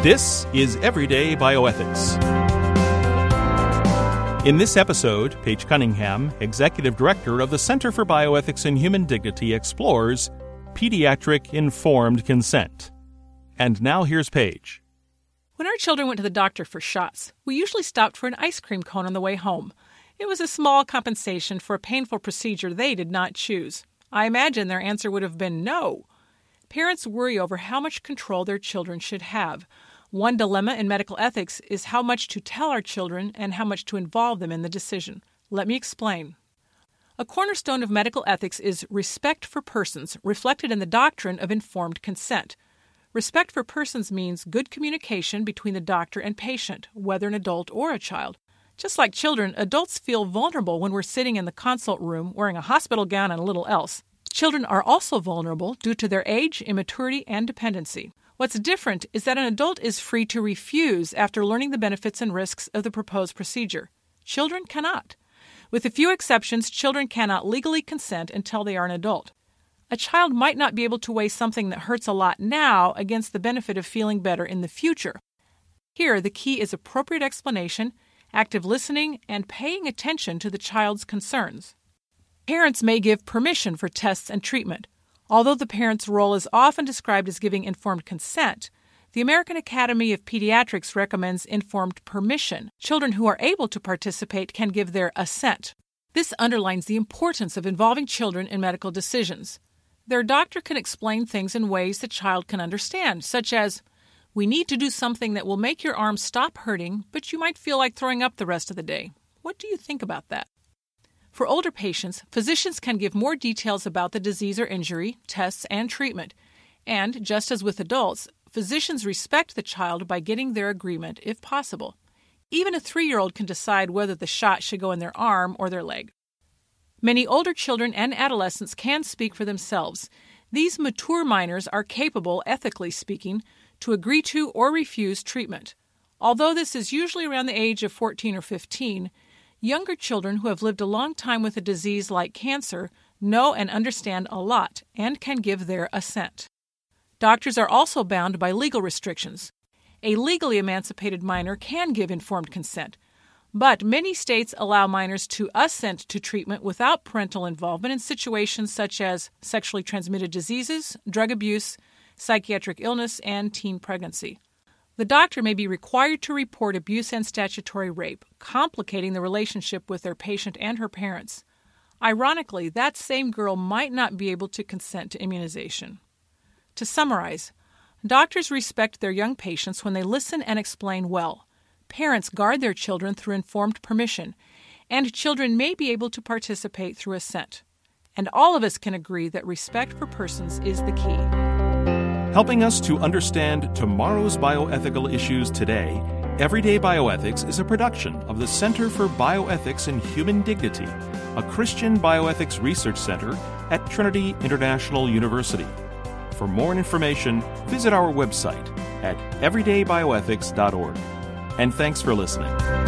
This is Everyday Bioethics. In this episode, Paige Cunningham, Executive Director of the Center for Bioethics and Human Dignity, explores pediatric informed consent. And now here's Paige. When our children went to the doctor for shots, we usually stopped for an ice cream cone on the way home. It was a small compensation for a painful procedure they did not choose. I imagine their answer would have been no. Parents worry over how much control their children should have. One dilemma in medical ethics is how much to tell our children and how much to involve them in the decision. Let me explain. A cornerstone of medical ethics is respect for persons, reflected in the doctrine of informed consent. Respect for persons means good communication between the doctor and patient, whether an adult or a child. Just like children, adults feel vulnerable when we're sitting in the consult room wearing a hospital gown and a little else. Children are also vulnerable due to their age, immaturity, and dependency. What's different is that an adult is free to refuse after learning the benefits and risks of the proposed procedure. Children cannot. With a few exceptions, children cannot legally consent until they are an adult. A child might not be able to weigh something that hurts a lot now against the benefit of feeling better in the future. Here, the key is appropriate explanation, active listening, and paying attention to the child's concerns. Parents may give permission for tests and treatment. Although the parent's role is often described as giving informed consent, the American Academy of Pediatrics recommends informed permission. Children who are able to participate can give their assent. This underlines the importance of involving children in medical decisions. Their doctor can explain things in ways the child can understand, such as, "We need to do something that will make your arm stop hurting, but you might feel like throwing up the rest of the day. What do you think about that?" For older patients, physicians can give more details about the disease or injury, tests, and treatment. And, just as with adults, physicians respect the child by getting their agreement if possible. Even a 3-year-old can decide whether the shot should go in their arm or their leg. Many older children and adolescents can speak for themselves. These mature minors are capable, ethically speaking, to agree to or refuse treatment. Although this is usually around the age of 14 or 15, younger children who have lived a long time with a disease like cancer know and understand a lot and can give their assent. Doctors are also bound by legal restrictions. A legally emancipated minor can give informed consent, but many states allow minors to assent to treatment without parental involvement in situations such as sexually transmitted diseases, drug abuse, psychiatric illness, and teen pregnancy. The doctor may be required to report abuse and statutory rape, complicating the relationship with their patient and her parents. Ironically, that same girl might not be able to consent to immunization. To summarize, doctors respect their young patients when they listen and explain well. Parents guard their children through informed permission, and children may be able to participate through assent. And all of us can agree that respect for persons is the key. Helping us to understand tomorrow's bioethical issues today, Everyday Bioethics is a production of the Center for Bioethics and Human Dignity, a Christian bioethics research center at Trinity International University. For more information, visit our website at everydaybioethics.org. And thanks for listening.